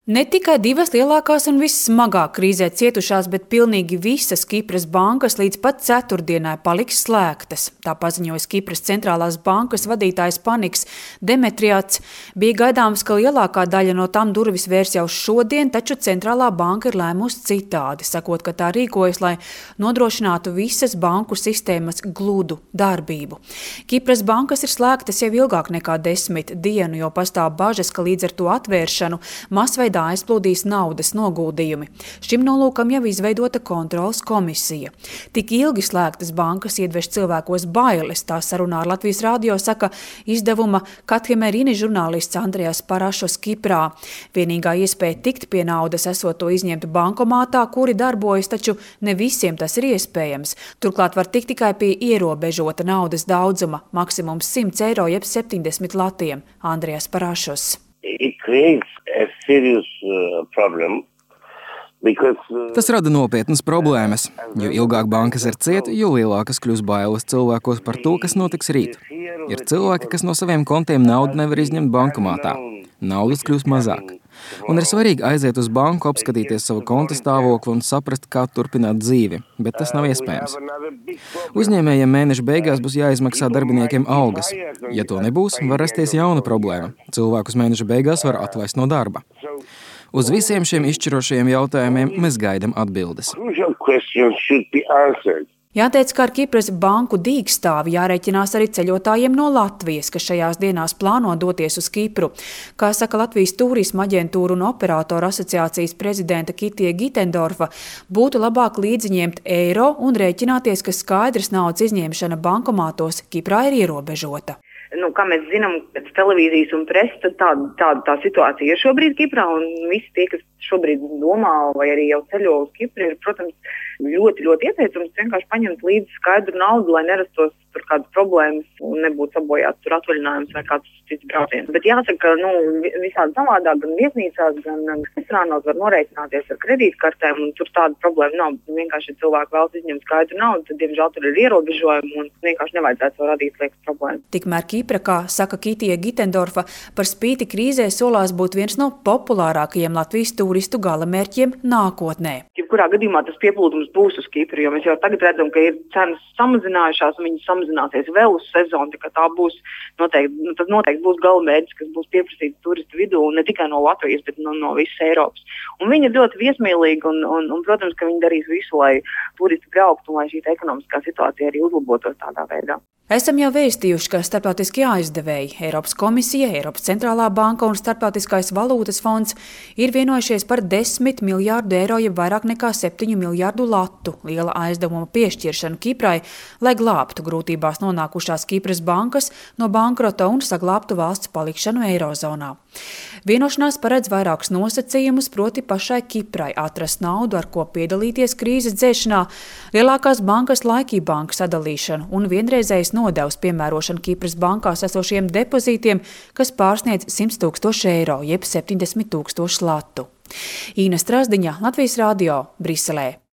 Ne tikai divas lielākās un vissmagāk krīzē cietušās, bet pilnīgi visas Kipras bankas līdz pat ceturtdienai paliks slēgtas. Tā paziņoja Kipras centrālās bankas vadītājs Paniks Demetriats. Bija gaidāms, ka lielākā daļa no tām durvis vērs jau šodien, taču centrālā banka ir lēmusi citādi, sakot, ka tā rīkojas, lai nodrošinātu visas banku sistēmas gludu darbību. Kipras bankas ir slēgtas jau ilgāk nekā 10 dienu, jo pastāv bažas, ka līdz ar to atvēršanu masveidā aizplūdīs naudas noguldījumi. Šim nolūkam jau izveidota kontrolas komisija. Tik ilgi slēgtas bankas iedveš cilvēkos bailes, tā sarunā ar Latvijas radio saka izdevuma Kathimerini žurnālists Andrejas Parašos Kiprā. Vienīgā iespēja tikt pie naudas esot to izņemt bankomātā, kuri darbojas, taču ne visiem tas ir iespējams. Turklāt var tikt tikai pie ierobežota naudas daudzuma, maksimums 100 eiro jeb 70 latiem. Andrejas Parašos. Tas rada nopietnas problēmas, jo ilgāk bankas ir cieta, jo lielākas kļūs bailes cilvēkos par to, kas notiks rīt. Ir cilvēki, kas no saviem kontiem naudu nevar izņemt bankomātā. Naudas kļūs mazāk. Un ir svarīgi aiziet uz banku, apskatīties savu konta stāvokli un saprast, kā turpināt dzīvi, bet tas nav iespējams. Uzņēmējiem mēneša beigās būs jāizmaksā darbiniekiem algas. Ja to nebūs, var rasties jauna problēma. Cilvēkus mēneša beigās var atlaist no darba. Uz visiem šiem izšķirošajiem jautājumiem mēs gaidām atbildes. Jāteic, ka ar Kipras banku dīkstāvi jārēķinās arī ceļotājiem no Latvijas, kas šajās dienās plāno doties uz Kipru. Kā saka Latvijas turisma aģentūra un operātoru asociācijas prezidenta Kitija Gitendorfa, būtu labāk līdziņemt eiro un rēķināties, ka skaidrs naudas izņemšana bankomātos Kiprā ir ierobežota. Kā mēs zinām, pēc televīzijas un preses, tad tā situācija ir šobrīd Kiprā, un visi tie, kas šobrīd domā vai arī jau ceļo uz Kipru, ir, protams, ļoti ieteicams vienkārši paņemt līdzi skaidru naudu, lai nerastos tur kādas problēmas un nebūtu sabojāts tur atvaļinājums vai kāds cits brauciens. Bet jāsaka, ka visādi savādāk, gan viesnīcās, gan restorānos var norēķināties ar kredītkartēm, un tur tāda problēma nav. Vienkārši, ja cilvēki vēlas izņemt skaidru naudu, tad, diemžēl, tur ir ierobežojumi un vienkārši nevajadzētu to radīt liekas problēmas. Tikmēr Kipra, kā saka Kitija Gitendorfa, par spīti krīzē solās būt viens no populārākajiem Latvijas turistu galamērķiem nākotnē. Jebkurā gadījumā tas pieplūdums būs uz Kipru, jo mēs jau tagad redzam, ka ir cenas samazinājušās un viņas samazināsies vēl uz sezonu, tā kā tā būs tas noteikti būs galamērķis, kas būs pieprasīts turistu vidū, un ne tikai no Latvijas, bet no visas Eiropas. Un viņi ir ļoti viesmīlīgi un, protams, ka viņi darīs visu, lai turisti brauktu un lai šī ekonomiskā situācija arī uzlabotos tādā veidā. Esam jau vēstījuši, ka starptautiskie aizdevēji, Eiropas komisija, Eiropas centrālā banka un Starptautiskais valūtas fonds ir vienojušies par 10 miljārdu eiro, jeb vairāk nekā 7 miljārdu latu liela aizdevuma piešķiršanu Kiprai, lai glābtu grūtībās nonākušās Kipras bankas no bankrota un saglābtu valsts palikšanu Eirozonā. Vienošanās paredz vairākus nosacījumus, proti pašai Kiprai atrast naudu, ar ko piedalīties krīzes dzēšanā, lielākās bankas Laiki banku sadalīšanu un vienreizējas nodevs piemērošanu Kipras bankās esošiem depozītiem, kas pārsniedz 100 000 eiro, jeb 70 000 latu. Īna Strasdiņa, Latvijas radio, Briselē.